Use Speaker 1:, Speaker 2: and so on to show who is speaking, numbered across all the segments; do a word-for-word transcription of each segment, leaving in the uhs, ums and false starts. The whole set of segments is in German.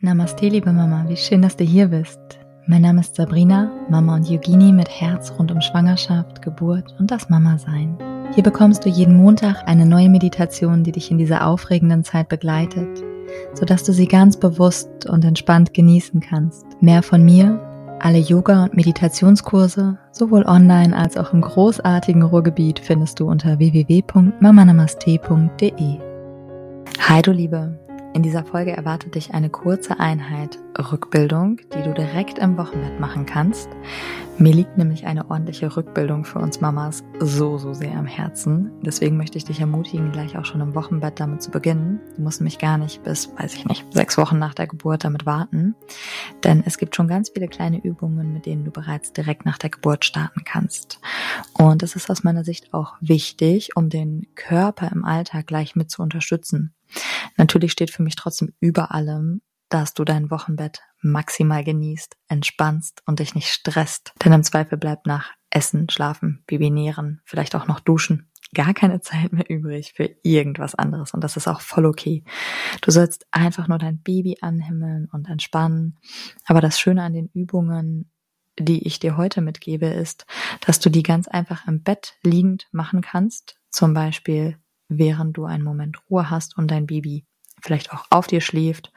Speaker 1: Namaste, liebe Mama, wie schön, dass du hier bist. Mein Name ist Sabrina, Mama und Yogini mit Herz rund um Schwangerschaft, Geburt und das Mama-Sein. Hier bekommst du jeden Montag eine neue Meditation, die dich in dieser aufregenden Zeit begleitet, sodass du sie ganz bewusst und entspannt genießen kannst. Mehr von mir, alle Yoga- und Meditationskurse, sowohl online als auch im großartigen Ruhrgebiet, findest du unter w w w punkt mama namaste punkt d e. Hi du Liebe! In dieser Folge erwartet dich eine kurze Einheit Rückbildung, die du direkt im Wochenbett machen kannst. Mir liegt nämlich eine ordentliche Rückbildung für uns Mamas so, so sehr am Herzen. Deswegen möchte ich dich ermutigen, gleich auch schon im Wochenbett damit zu beginnen. Du musst nämlich gar nicht bis, weiß ich nicht, sechs Wochen nach der Geburt damit warten. Denn es gibt schon ganz viele kleine Übungen, mit denen du bereits direkt nach der Geburt starten kannst. Und das ist aus meiner Sicht auch wichtig, um den Körper im Alltag gleich mit zu unterstützen. Natürlich steht für mich trotzdem über allem, dass du dein Wochenbett maximal genießt, entspannst und dich nicht stresst. Denn im Zweifel bleibt nach Essen, Schlafen, Baby nähren, vielleicht auch noch Duschen gar keine Zeit mehr übrig für irgendwas anderes. Und das ist auch voll okay. Du sollst einfach nur dein Baby anhimmeln und entspannen. Aber das Schöne an den Übungen, die ich dir heute mitgebe, ist, dass du die ganz einfach im Bett liegend machen kannst. Zum Beispiel während du einen Moment Ruhe hast und dein Baby vielleicht auch auf dir schläft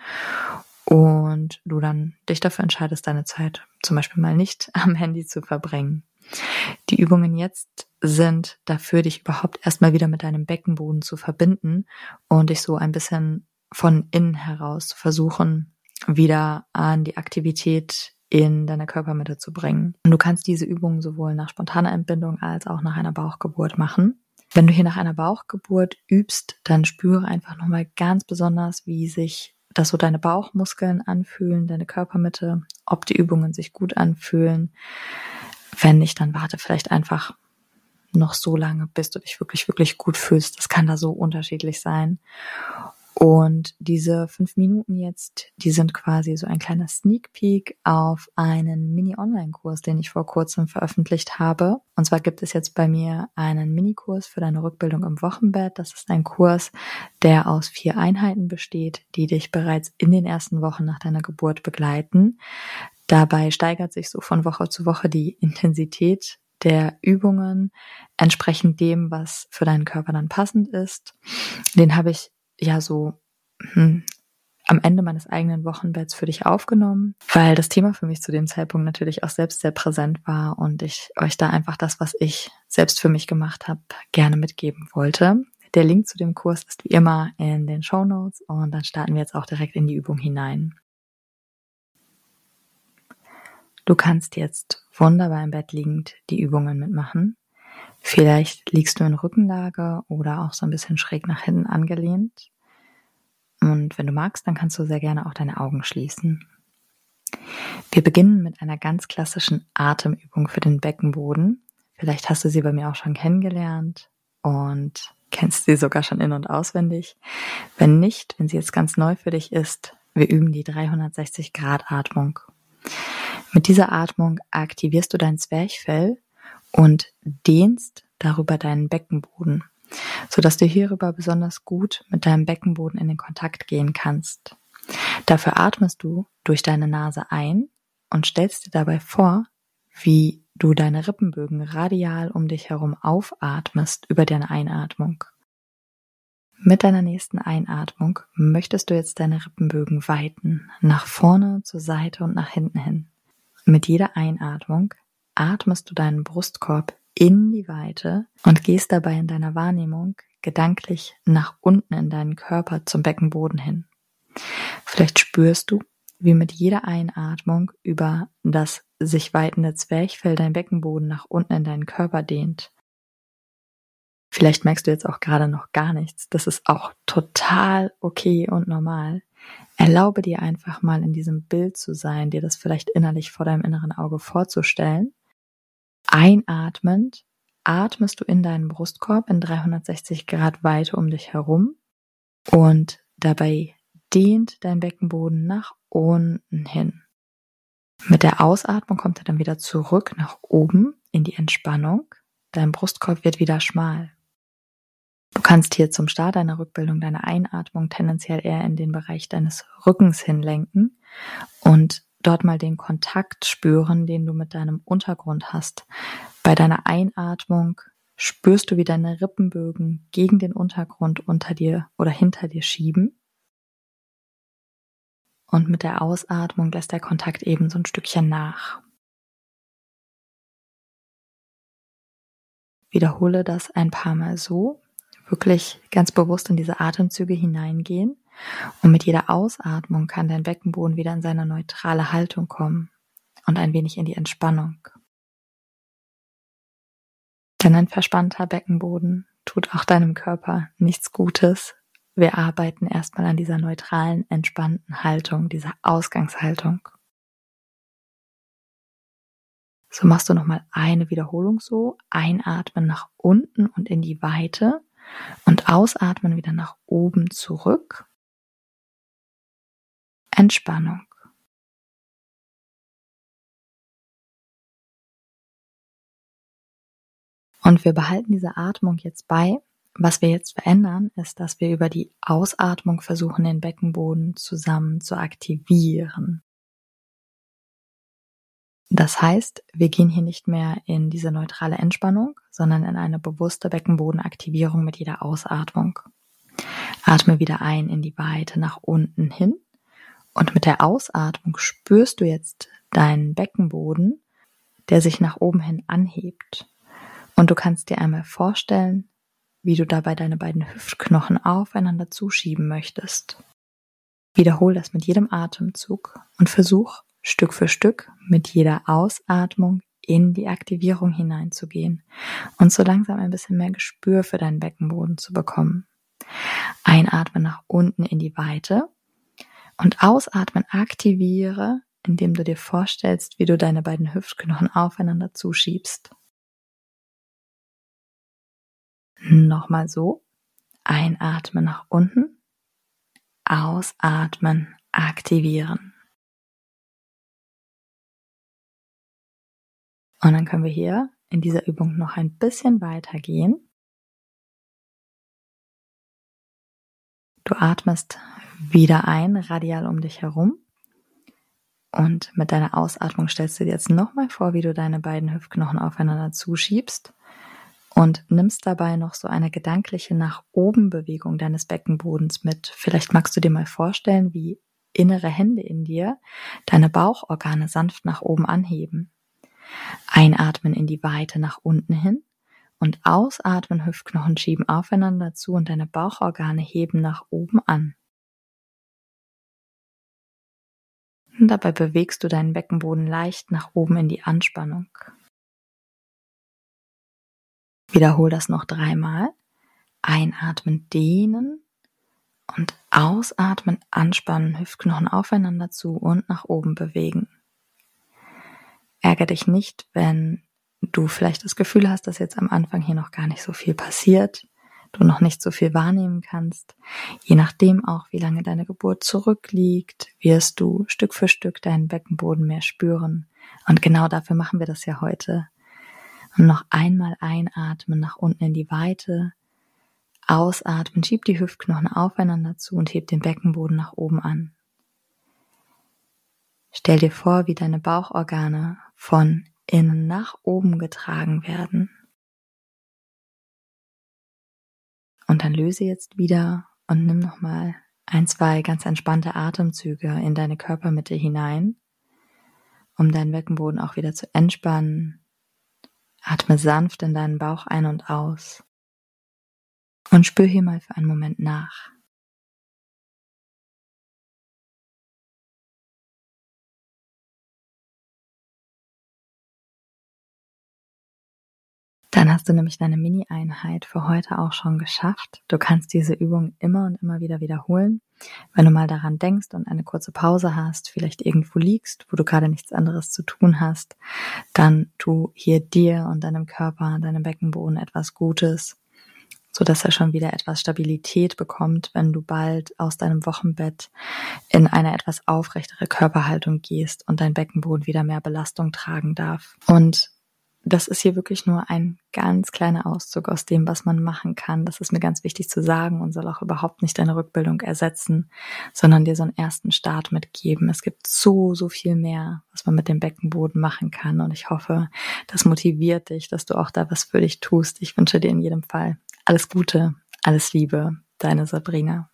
Speaker 1: und du dann dich dafür entscheidest, deine Zeit zum Beispiel mal nicht am Handy zu verbringen. Die Übungen jetzt sind dafür, dich überhaupt erstmal wieder mit deinem Beckenboden zu verbinden und dich so ein bisschen von innen heraus zu versuchen, wieder an die Aktivität in deine Körpermitte zu bringen. Und du kannst diese Übungen sowohl nach spontaner Entbindung als auch nach einer Bauchgeburt machen. Wenn du hier nach einer Bauchgeburt übst, dann spüre einfach nochmal ganz besonders, wie sich das so deine Bauchmuskeln anfühlen, deine Körpermitte, ob die Übungen sich gut anfühlen. Wenn nicht, dann warte vielleicht einfach noch so lange, bis du dich wirklich, wirklich gut fühlst. Das kann da so unterschiedlich sein. Und diese fünf Minuten jetzt, die sind quasi so ein kleiner Sneak Peek auf einen Mini-Online-Kurs, den ich vor kurzem veröffentlicht habe. Und zwar gibt es jetzt bei mir einen Minikurs für deine Rückbildung im Wochenbett. Das ist ein Kurs, der aus vier Einheiten besteht, die dich bereits in den ersten Wochen nach deiner Geburt begleiten. Dabei steigert sich so von Woche zu Woche die Intensität der Übungen entsprechend dem, was für deinen Körper dann passend ist. Den habe ich ja so hm, am Ende meines eigenen Wochenbetts für dich aufgenommen, weil das Thema für mich zu dem Zeitpunkt natürlich auch selbst sehr präsent war und ich euch da einfach das, was ich selbst für mich gemacht habe, gerne mitgeben wollte. Der Link zu dem Kurs ist wie immer in den Shownotes und dann starten wir jetzt auch direkt in die Übung hinein. Du kannst jetzt wunderbar im Bett liegend die Übungen mitmachen. Vielleicht liegst du in Rückenlage oder auch so ein bisschen schräg nach hinten angelehnt. Und wenn du magst, dann kannst du sehr gerne auch deine Augen schließen. Wir beginnen mit einer ganz klassischen Atemübung für den Beckenboden. Vielleicht hast du sie bei mir auch schon kennengelernt und kennst sie sogar schon in- und auswendig. Wenn nicht, wenn sie jetzt ganz neu für dich ist, wir üben die dreihundertsechzig Grad Atmung. Mit dieser Atmung aktivierst du dein Zwerchfell und dehnst darüber deinen Beckenboden, sodass du hierüber besonders gut mit deinem Beckenboden in den Kontakt gehen kannst. Dafür atmest du durch deine Nase ein und stellst dir dabei vor, wie du deine Rippenbögen radial um dich herum aufatmest über deine Einatmung. Mit deiner nächsten Einatmung möchtest du jetzt deine Rippenbögen weiten, nach vorne, zur Seite und nach hinten hin. Mit jeder Einatmung atmest du deinen Brustkorb in die Weite und gehst dabei in deiner Wahrnehmung gedanklich nach unten in deinen Körper zum Beckenboden hin. Vielleicht spürst du, wie mit jeder Einatmung über das sich weitende Zwerchfell dein Beckenboden nach unten in deinen Körper dehnt. Vielleicht merkst du jetzt auch gerade noch gar nichts. Das ist auch total okay und normal. Erlaube dir einfach mal in diesem Bild zu sein, dir das vielleicht innerlich vor deinem inneren Auge vorzustellen. Einatmend atmest du in deinen Brustkorb in dreihundertsechzig Grad Weite um dich herum und dabei dehnt dein Beckenboden nach unten hin. Mit der Ausatmung kommt er dann wieder zurück nach oben in die Entspannung. Dein Brustkorb wird wieder schmal. Du kannst hier zum Start deiner Rückbildung deine Einatmung tendenziell eher in den Bereich deines Rückens hinlenken und dort mal den Kontakt spüren, den du mit deinem Untergrund hast. Bei deiner Einatmung spürst du, wie deine Rippenbögen gegen den Untergrund unter dir oder hinter dir schieben. Und mit der Ausatmung lässt der Kontakt eben so ein Stückchen nach. Wiederhole das ein paar Mal so, wirklich ganz bewusst in diese Atemzüge hineingehen. Und mit jeder Ausatmung kann dein Beckenboden wieder in seine neutrale Haltung kommen und ein wenig in die Entspannung. Denn ein verspannter Beckenboden tut auch deinem Körper nichts Gutes. Wir arbeiten erstmal an dieser neutralen, entspannten Haltung, dieser Ausgangshaltung. So machst du nochmal eine Wiederholung so. Einatmen nach unten und in die Weite und ausatmen wieder nach oben zurück. Entspannung. Und wir behalten diese Atmung jetzt bei. Was wir jetzt verändern, ist, dass wir über die Ausatmung versuchen, den Beckenboden zusammen zu aktivieren. Das heißt, wir gehen hier nicht mehr in diese neutrale Entspannung, sondern in eine bewusste Beckenbodenaktivierung mit jeder Ausatmung. Atme wieder ein in die Weite nach unten hin und mit der Ausatmung spürst du jetzt deinen Beckenboden, der sich nach oben hin anhebt. Und du kannst dir einmal vorstellen, wie du dabei deine beiden Hüftknochen aufeinander zuschieben möchtest. Wiederhol das mit jedem Atemzug und versuch Stück für Stück mit jeder Ausatmung in die Aktivierung hineinzugehen und so langsam ein bisschen mehr Gespür für deinen Beckenboden zu bekommen. Einatmen nach unten in die Weite und ausatmen aktiviere, indem du dir vorstellst, wie du deine beiden Hüftknochen aufeinander zuschiebst. Nochmal so. Einatmen nach unten, ausatmen, aktivieren. Und dann können wir hier in dieser Übung noch ein bisschen weiter gehen. Du atmest wieder ein, radial um dich herum. Und mit deiner Ausatmung stellst du dir jetzt nochmal vor, wie du deine beiden Hüftknochen aufeinander zuschiebst und nimmst dabei noch so eine gedankliche nach oben Bewegung deines Beckenbodens mit. Vielleicht magst du dir mal vorstellen, wie innere Hände in dir deine Bauchorgane sanft nach oben anheben. Einatmen in die Weite nach unten hin und ausatmen, Hüftknochen schieben aufeinander zu und deine Bauchorgane heben nach oben an. Und dabei bewegst du deinen Beckenboden leicht nach oben in die Anspannung. Wiederhol das noch dreimal. Einatmen, dehnen und ausatmen, anspannen, Hüftknochen aufeinander zu und nach oben bewegen. Ärgere dich nicht, wenn du vielleicht das Gefühl hast, dass jetzt am Anfang hier noch gar nicht so viel passiert, du noch nicht so viel wahrnehmen kannst. Je nachdem auch, wie lange deine Geburt zurückliegt, wirst du Stück für Stück deinen Beckenboden mehr spüren. Und genau dafür machen wir das ja heute. Und noch einmal einatmen nach unten in die Weite, ausatmen, schieb die Hüftknochen aufeinander zu und heb den Beckenboden nach oben an. Stell dir vor, wie deine Bauchorgane von innen nach oben getragen werden. Und dann löse jetzt wieder und nimm nochmal ein, zwei ganz entspannte Atemzüge in deine Körpermitte hinein, um deinen Beckenboden auch wieder zu entspannen. Atme sanft in deinen Bauch ein und aus und spür hier mal für einen Moment nach. Dann hast du nämlich deine Mini-Einheit für heute auch schon geschafft. Du kannst diese Übung immer und immer wieder wiederholen. Wenn du mal daran denkst und eine kurze Pause hast, vielleicht irgendwo liegst, wo du gerade nichts anderes zu tun hast, dann tu hier dir und deinem Körper, deinem Beckenboden etwas Gutes, sodass er schon wieder etwas Stabilität bekommt, wenn du bald aus deinem Wochenbett in eine etwas aufrechtere Körperhaltung gehst und dein Beckenboden wieder mehr Belastung tragen darf. Und das ist hier wirklich nur ein ganz kleiner Auszug aus dem, was man machen kann. Das ist mir ganz wichtig zu sagen und soll auch überhaupt nicht deine Rückbildung ersetzen, sondern dir so einen ersten Start mitgeben. Es gibt so, so viel mehr, was man mit dem Beckenboden machen kann. Und ich hoffe, das motiviert dich, dass du auch da was für dich tust. Ich wünsche dir in jedem Fall alles Gute, alles Liebe, deine Sabrina.